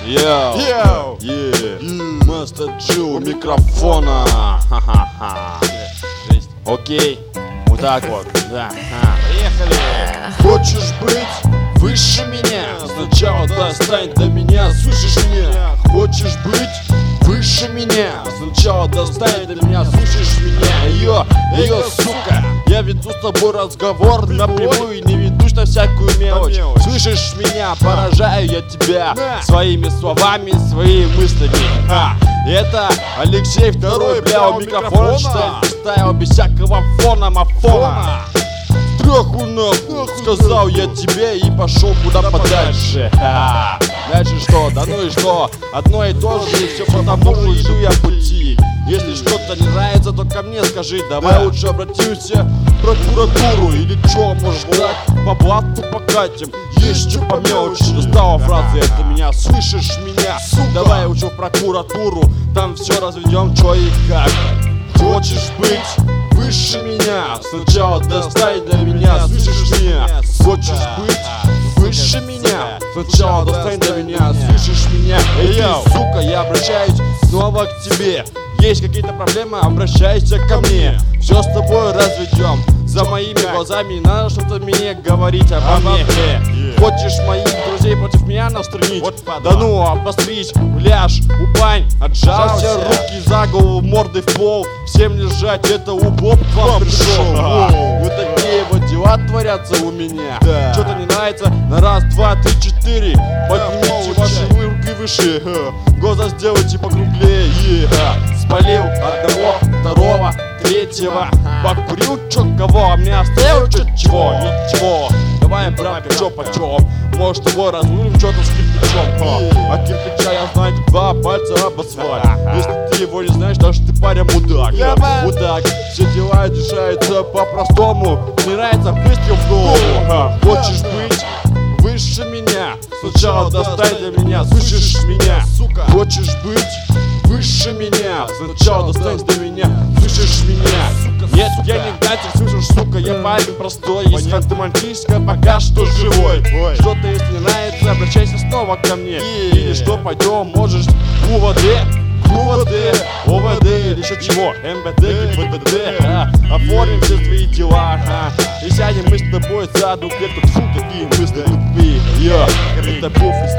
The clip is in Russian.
Йоу, Мастер Джи у микрофона. Жесть. Окей, вот так вот, да. Поехали. Хочешь быть выше меня? Сначала достань до меня, слышишь меня? Хочешь быть выше меня? Сначала достань до меня, слышишь меня? Ее, сука, я веду с тобой разговор напрямую и не ведусь на всякую мелочь. Слышишь меня? Поражаю я тебя своими словами, своими мыслями. Это Алексей II, бля, у микрофона ставил без всякого фона, мафона. Траху нахуй, сказал я тебе и пошел куда подальше. Дальше что? Да ну и что? Одно и то же, и все потому, что иду я пути. Если что-то не нравится, то ко мне скажи. Давай лучше обратимся в прокуратуру. Или чё, может так, по блату покатим. Есть что по мелочи. Достала фразы, это меня, слышишь меня? Давай лучше в прокуратуру, там все разведем, чё и как. Хочешь быть выше меня? Сначала достань до меня, слышишь меня? Хочешь быть выше меня? Сначала достань до меня, слышишь меня? Эй, ты, сука, я обращаюсь снова к тебе. Есть какие-то проблемы, обращайся ко мне. Все с тобой разведем. За моими глазами не надо что-то мне говорить обо мне. Хочешь моих друзей против меня настроить? Да ну, обострись, ляжь, упань, отжался, руки за голову, морды в пол. Всем лежать, это УБОП к вам пришел. Вот такие вот дела творятся у меня. Что-то не нравится, на раз, два, три, четыре. Поднимите ваши руки выше, глаза сделайте покруглее. Спалил одного, второго, третьего. Покурил чё кого, а мне оставил чё-чего, ничего. Давай, братка, чё почём? Может, его разрулим что-то с кирпичом. А кирпича я знаю, два пальца об асфальт. Если ты его не знаешь, даже ты парень мудак. Мудак, все дела решаются по-простому. Не нравится, выстрел в голову. Хочешь быть выше меня? Сначала достань для меня, слышишь меня? Хочешь быть выше меня? Сначала достань до меня, слышишь меня? Нет, я не гангстер, слышишь, сука, я парень простой. Из Ханты-Мансийска пока что живой. Что-то если не нравится, обращайся снова ко мне. Или что, пойдем, можешь в УВД, ОВД или еще чего, МВД, ГИБДД. Оформим все твои дела, и сядем мы с тобой за дуплетку. Фу, какие мысли тупые. Это Буф